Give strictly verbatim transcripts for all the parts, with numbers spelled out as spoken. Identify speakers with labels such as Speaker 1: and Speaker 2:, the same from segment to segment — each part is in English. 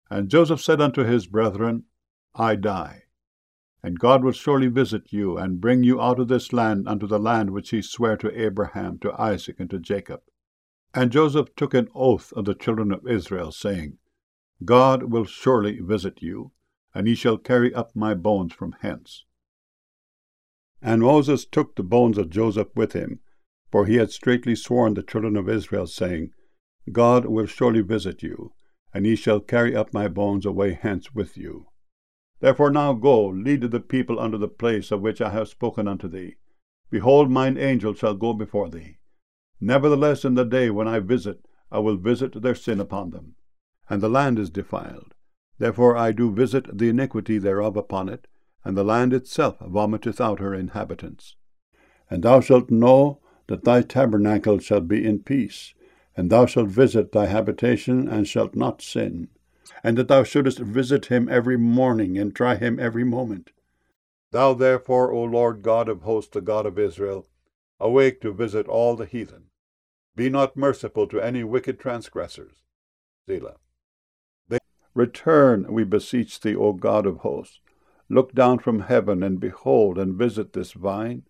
Speaker 1: And Joseph said unto his brethren, I die, and God will surely visit you, and bring you out of this land unto the land which he sware to Abraham, to Isaac, and to Jacob. And Joseph took an oath of the children of Israel, saying, God will surely visit you, and ye shall carry up my bones from hence. And Moses took the bones of Joseph with him, for he had straitly sworn the children of Israel, saying, God will surely visit you, and ye shall carry up my bones away hence with you. Therefore now go, lead the people unto the place of which I have spoken unto thee. Behold, mine angel shall go before thee. Nevertheless, in the day when I visit, I will visit their sin upon them. And the land is defiled. Therefore I do visit the iniquity thereof upon it, and the land itself vomiteth out her inhabitants. And thou shalt know that thy tabernacle shall be in peace, and thou shalt visit thy habitation, and shalt not sin, and that thou shouldest visit him every morning, and try him every moment. Thou therefore, O Lord God of hosts, the God of Israel, awake to visit all the heathen. Be not merciful to any wicked transgressors. Selah. Return, we beseech thee, O God of hosts. Look down from heaven, and behold, and visit this vine.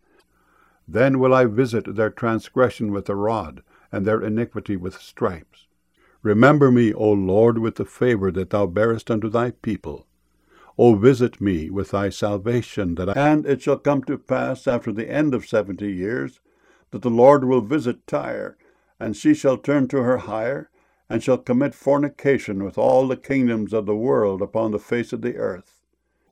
Speaker 1: Then will I visit their transgression with a rod, and their iniquity with stripes. Remember me, O Lord, with the favor that thou bearest unto thy people. O visit me with thy salvation. That I... And it shall come to pass after the end of seventy years, that the Lord will visit Tyre, and she shall turn to her hire, and shall commit fornication with all the kingdoms of the world upon the face of the earth.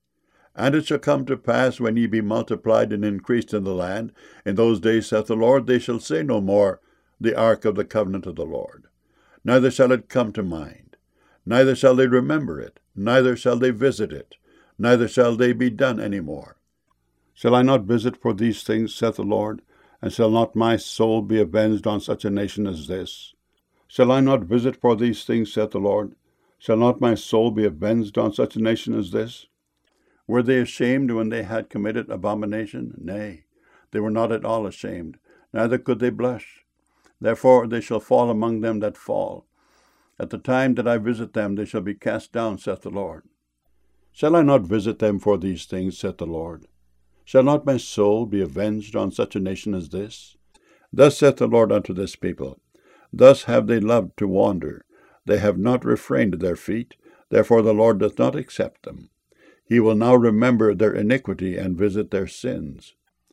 Speaker 1: And it shall come to pass, when ye be multiplied and increased in the land, in those days, saith the Lord, they shall say no more, the ark of the covenant of the Lord. Neither shall it come to mind, neither shall they remember it, neither shall they visit it, neither shall they be done any more. Shall I not visit for these things, saith the Lord, and shall not my soul be avenged on such a nation as this? Shall I not visit for these things, saith the Lord? Shall not my soul be avenged on such a nation as this? Were they ashamed when they had committed abomination? Nay, they were not at all ashamed, neither could they blush. Therefore they shall fall among them that fall. At the time that I visit them, they shall be cast down, saith the Lord. Shall I not visit them for these things, saith the Lord? Shall not my soul be avenged on such a nation as this? Thus saith the Lord unto this people, Thus have they loved to wander. They have not refrained their feet. Therefore the Lord doth not accept them. He will now remember their iniquity and visit their sins.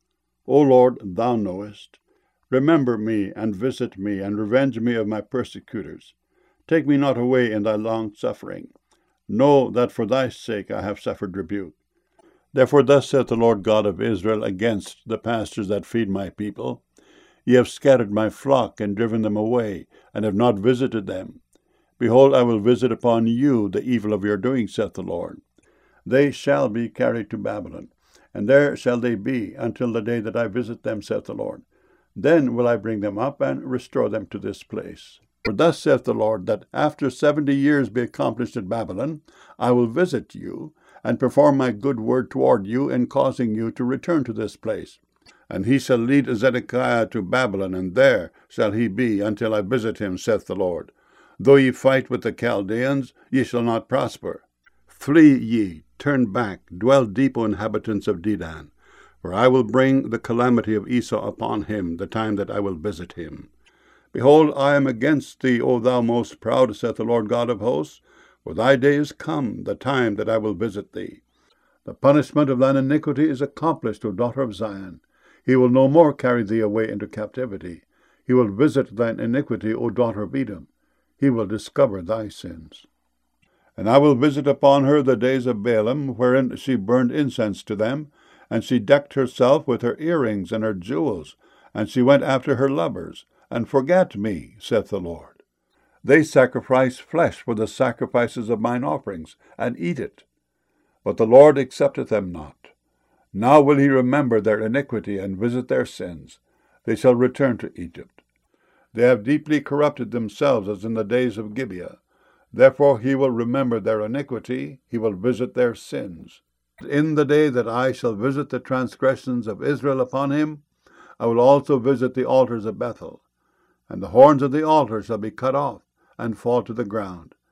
Speaker 1: O Lord, thou knowest. Remember me, and visit me, and revenge me of my persecutors. Take me not away in thy long suffering. Know that for thy sake I have suffered rebuke. Therefore thus saith the Lord God of Israel against the pastors that feed my people, Ye have scattered my flock, and driven them away, and have not visited them. Behold, I will visit upon you the evil of your doing, saith the Lord. They shall be carried to Babylon, and there shall they be until the day that I visit them, saith the Lord. Then will I bring them up, and restore them to this place. For thus saith the Lord, that after seventy years be accomplished at Babylon, I will visit you, and perform my good word toward you, in causing you to return to this place. And he shall lead Zedekiah to Babylon, and there shall he be until I visit him, saith the Lord. Though ye fight with the Chaldeans, ye shall not prosper. Flee ye, turn back, dwell deep, O inhabitants of Dedan, for I will bring the calamity of Esau upon him, the time that I will visit him. Behold, I am against thee, O thou most proud, saith the Lord God of hosts, for thy day is come, the time that I will visit thee. The punishment of thine iniquity is accomplished, O daughter of Zion. He will no more carry thee away into captivity. He will visit thine iniquity, O daughter of Edom. He will discover thy sins. And I will visit upon her the days of Balaam, wherein she burned incense to them, and she decked herself with her earrings and her jewels, and she went after her lovers, and forgat me, saith the Lord. They sacrifice flesh for the sacrifices of mine offerings, and eat it. But the Lord accepteth them not. Now will he remember their iniquity, and visit their sins. They shall return to Egypt. They have deeply corrupted themselves, as in the days of Gibeah. Therefore he will remember their iniquity, he will visit their sins. In the day that I shall visit the transgressions of Israel upon him, I will also visit the altars of Bethel. And the horns of the altar shall be cut off, and fall to the ground.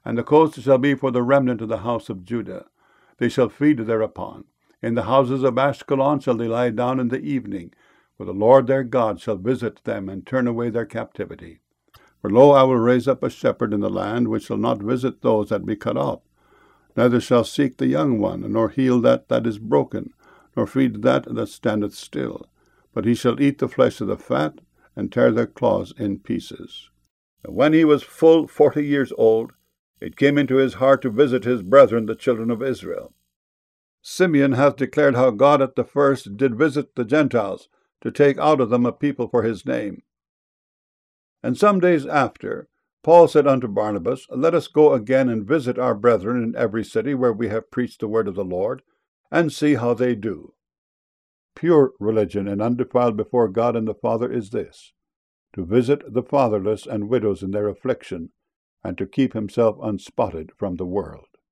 Speaker 1: And the coast shall be for the remnant of the house of Judah. They shall feed thereupon. In the houses of Ashkelon shall they lie down in the evening, for the Lord their God shall visit them and turn away their captivity. For lo, I will raise up a shepherd in the land, which shall not visit those that be cut off, neither shall seek the young one, nor heal that that is broken, nor feed that that standeth still. But he shall eat the flesh of the fat, and tear their claws in pieces. And when he was full forty years old, it came into his heart to visit his brethren, the children of Israel. Simeon hath declared how God at the first did visit the Gentiles, to take out of them a people for his name. And some days after, Paul said unto Barnabas, Let us go again and visit our brethren in every city where we have preached the word of the Lord, and see how they do. Pure religion and undefiled before God and the Father is this, to visit the fatherless and widows in their affliction, and to keep himself unspotted from the world.